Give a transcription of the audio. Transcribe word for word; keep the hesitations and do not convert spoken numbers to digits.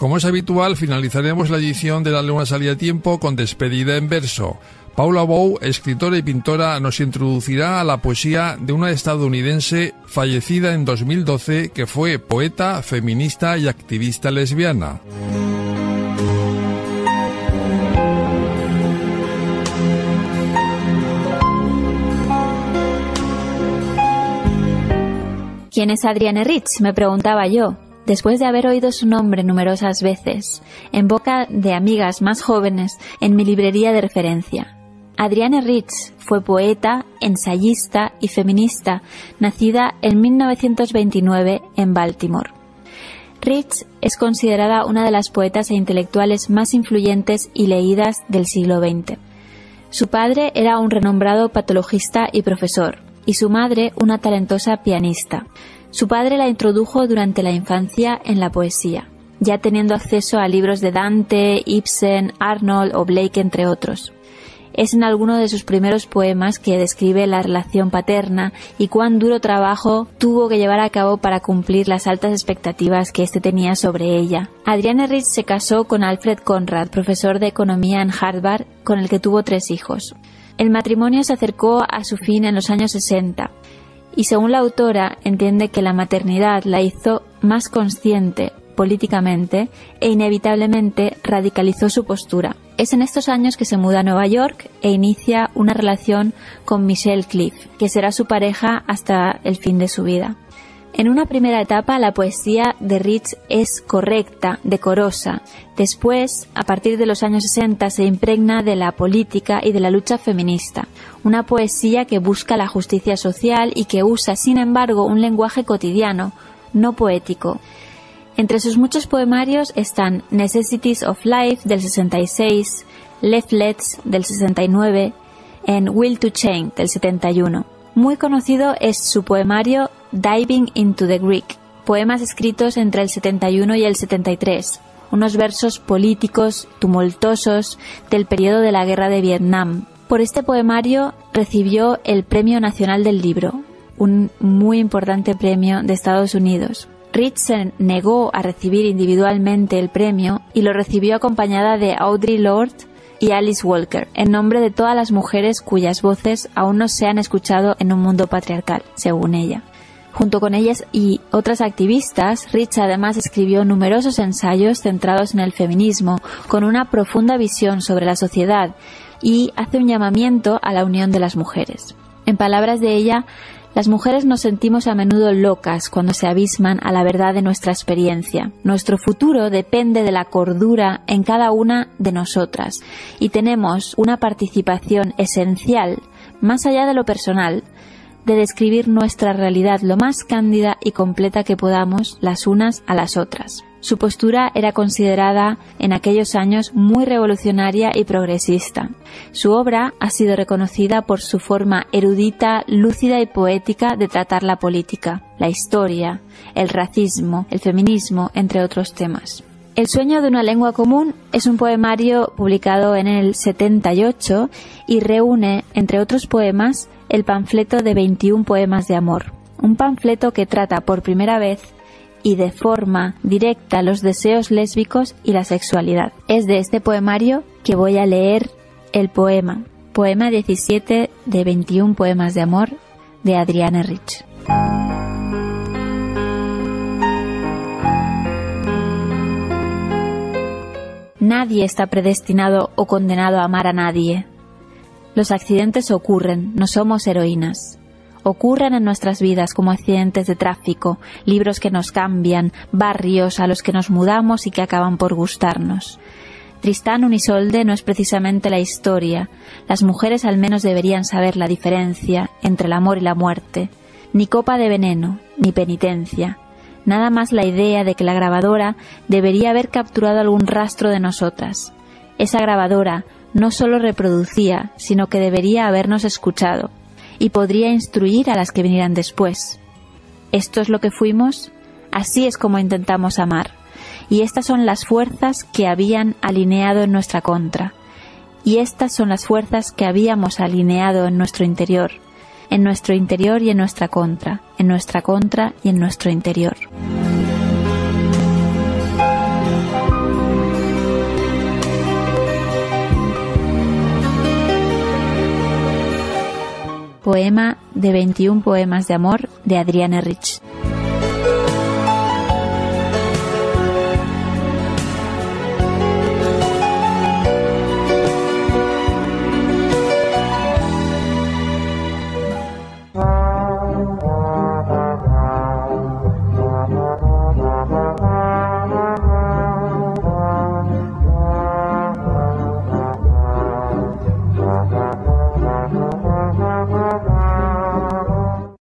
como es habitual, finalizaremos la edición de La Luna salía a tiempo con despedida en verso. Paula Bow, escritora y pintora, nos introducirá a la poesía de una estadounidense fallecida en dos mil doce que fue poeta, feminista y activista lesbiana. ¿Quién es Adrienne Rich?, me preguntaba yo, después de haber oído su nombre numerosas veces, en boca de amigas más jóvenes en mi librería de referencia. Adrienne Rich fue poeta, ensayista y feminista, nacida en mil novecientos veintinueve en Baltimore. Rich es considerada una de las poetas e intelectuales más influyentes y leídas del siglo veinte. Su padre era un renombrado patologista y profesor, y su madre una talentosa pianista. Su padre la introdujo durante la infancia en la poesía, ya teniendo acceso a libros de Dante, Ibsen, Arnold o Blake, entre otros. Es en alguno de sus primeros poemas que describe la relación paterna y cuán duro trabajo tuvo que llevar a cabo para cumplir las altas expectativas que éste tenía sobre ella. Adrienne Rich se casó con Alfred Conrad, profesor de economía en Harvard, con el que tuvo tres hijos. El matrimonio se acercó a su fin en los años sesenta y, según la autora, entiende que la maternidad la hizo más consciente políticamente e inevitablemente radicalizó su postura. Es en estos años que se muda a Nueva York e inicia una relación con Michelle Cliff, que será su pareja hasta el fin de su vida. En una primera etapa, la poesía de Rich es correcta, decorosa. Después, a partir de los años sesenta, se impregna de la política y de la lucha feminista. Una poesía que busca la justicia social y que usa, sin embargo, un lenguaje cotidiano, no poético. Entre sus muchos poemarios están Necessities of Life del sesenta y seis, Leaflets del sesenta y nueve, y Will to Change del setenta y uno. Muy conocido es su poemario Diving into the Greek, poemas escritos entre el setenta y uno y el setenta y tres, unos versos políticos tumultuosos del periodo de la Guerra de Vietnam. Por este poemario recibió el Premio Nacional del Libro, un muy importante premio de Estados Unidos. Rich se negó a recibir individualmente el premio y lo recibió acompañada de Audre Lorde y Alice Walker, en nombre de todas las mujeres cuyas voces aún no se han escuchado en un mundo patriarcal, según ella. Junto con ellas y otras activistas, Rich además escribió numerosos ensayos centrados en el feminismo, con una profunda visión sobre la sociedad, y hace un llamamiento a la unión de las mujeres. En palabras de ella, las mujeres nos sentimos a menudo locas cuando se abisman a la verdad de nuestra experiencia. Nuestro futuro depende de la cordura en cada una de nosotras y tenemos una participación esencial, más allá de lo personal, de describir nuestra realidad lo más cándida y completa que podamos las unas a las otras. Su postura era considerada en aquellos años muy revolucionaria y progresista. Su obra ha sido reconocida por su forma erudita, lúcida y poética de tratar la política, la historia, el racismo, el feminismo, entre otros temas. El sueño de una lengua común es un poemario publicado en el setenta y ocho y reúne, entre otros poemas, el panfleto de veintiún poemas de amor. Un panfleto que trata por primera vez y de forma directa los deseos lésbicos y la sexualidad. Es de este poemario que voy a leer el poema, poema diecisiete de veintiún poemas de amor de Adrienne Rich. Nadie está predestinado o condenado a amar a nadie. Los accidentes ocurren, no somos heroínas. Ocurren en nuestras vidas como accidentes de tráfico, libros que nos cambian, barrios a los que nos mudamos y que acaban por gustarnos. Tristán und Isolde no es precisamente la historia. Las mujeres al menos deberían saber la diferencia entre el amor y la muerte. Ni copa de veneno, ni penitencia. Nada más la idea de que la grabadora debería haber capturado algún rastro de nosotras. Esa grabadora no solo reproducía, sino que debería habernos escuchado y podría instruir a las que vinieran después. Esto es lo que fuimos, así es como intentamos amar, y estas son las fuerzas que habían alineado en nuestra contra, y estas son las fuerzas que habíamos alineado en nuestro interior, en nuestro interior y en nuestra contra, en nuestra contra y en nuestro interior. poema de veintiún poemas de amor de Adrienne Rich.